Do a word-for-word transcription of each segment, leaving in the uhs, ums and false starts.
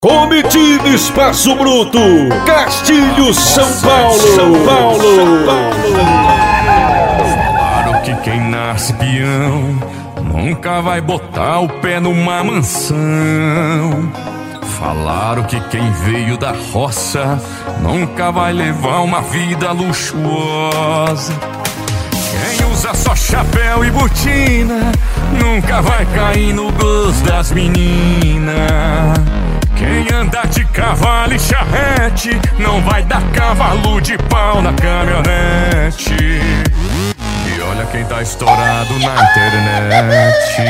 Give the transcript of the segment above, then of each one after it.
Comitiva Espaço Bruto, Castilho, São Paulo, São Paulo. Falaram que quem nasce peão nunca vai botar o pé numa mansão. Falaram que quem veio da roça nunca vai levar uma vida luxuosa. Quem usa só chapéu e botina nunca vai cair no gosto das meninas. Quem anda de cavalo e charrete não vai dar cavalo de pau na caminhonete. E olha quem tá estourado na internet.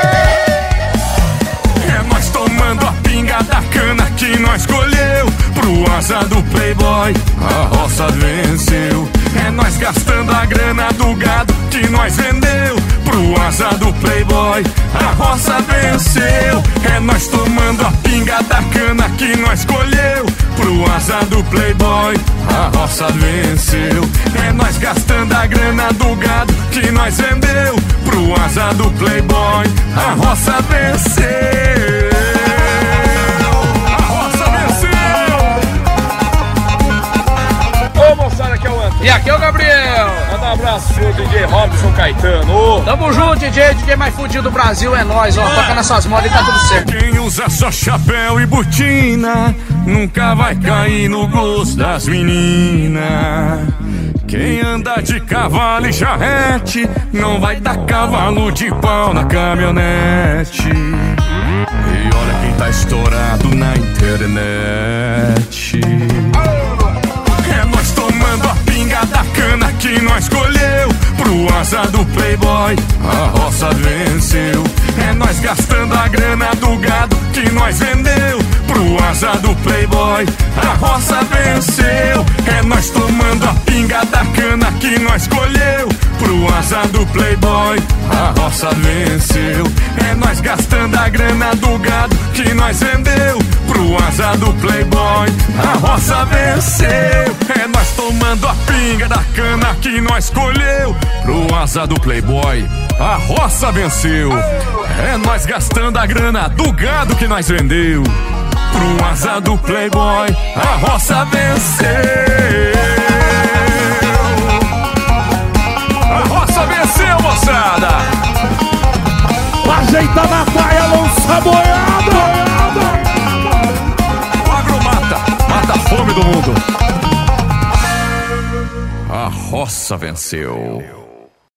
É nós tomando a pinga da cana que nós colheu. Pro asa do playboy a roça venceu. É nós gastando a grana do gado que nós vendeu. Pro asa do playboy a roça venceu. É nós tomando a pinga da cana que nós colheu. Pro asa do playboy a roça venceu. É nós gastando a grana do gado que nós vendeu. Pro asa do playboy a roça venceu. E aqui é o Gabriel. Manda um abraço pro D J Robson Caetano. Tamo junto, D J, D J mais fudido do Brasil é nóis, ó. Toca nessas modas e tá tudo certo. Quem usa só chapéu e botina nunca vai cair no gosto das meninas. Quem anda de cavalo e charrete não vai dar cavalo de pau na caminhonete. E olha quem tá estourado na internet. É nós tomando a pinga da cana que nós colheu. Pro asa do playboy a roça venceu. É nós gastando a grana do gado que nós vendeu. Pro asa do playboy a roça venceu. É nós tomando a pinga da cana que nós colheu. Pro asa do playboy a roça venceu. É nós gastando a grana do gado que nós vendeu. Pro asa do playboy a roça venceu. É nós tomando a pinga da cana que nós colheu. Pro asa do playboy a roça venceu. É nós gastando a grana do gado que nós vendeu. Pro asa do playboy a roça venceu. A roça venceu, moçada. Ajeita na praia, lança a boiada. O agro mata, mata a fome do mundo. A roça venceu.